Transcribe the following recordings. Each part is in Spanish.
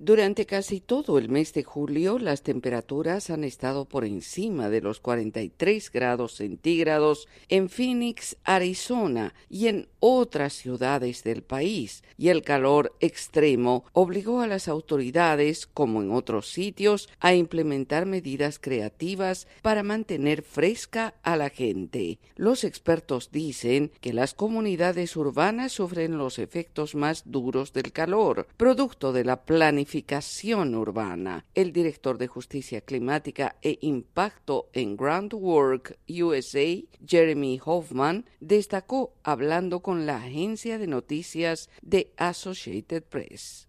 Durante casi todo el mes de julio, las temperaturas han estado por encima de los 43 grados centígrados en Phoenix, Arizona, y en otras ciudades del país, y el calor extremo obligó a las autoridades, como en otros sitios, a implementar medidas creativas para mantener fresca a la gente. Los expertos dicen que las comunidades urbanas sufren los efectos más duros del calor, producto de la planificación urbana. El director de Justicia Climática e Impacto en Groundwork USA, Jeremy Hoffman, destacó hablando con la agencia de noticias de Associated Press.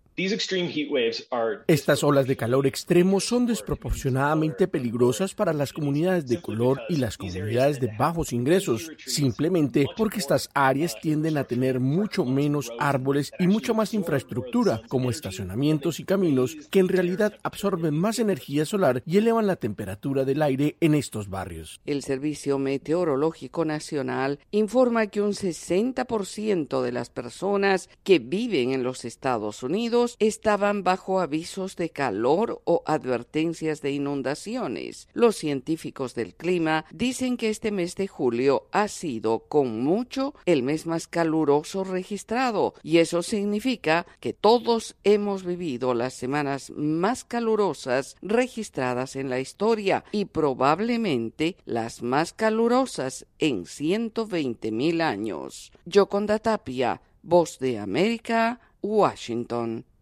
Estas olas de calor extremo son desproporcionadamente peligrosas para las comunidades de color y las comunidades de bajos ingresos, simplemente porque estas áreas tienden a tener mucho menos árboles y mucha más infraestructura, como estacionamientos y caminos, que en realidad absorben más energía solar y elevan la temperatura del aire en estos barrios. El Servicio Meteorológico Nacional informa que un 60% de las personas que viven en los Estados Unidos estaban bajo avisos de calor o advertencias de inundaciones. Los científicos del clima dicen que este mes de julio ha sido, con mucho, el mes más caluroso registrado, y eso significa que todos hemos vivido las semanas más calurosas registradas en la historia y probablemente las más calurosas en 120,000 años. Yoconda Tapia, Voz de América, Washington.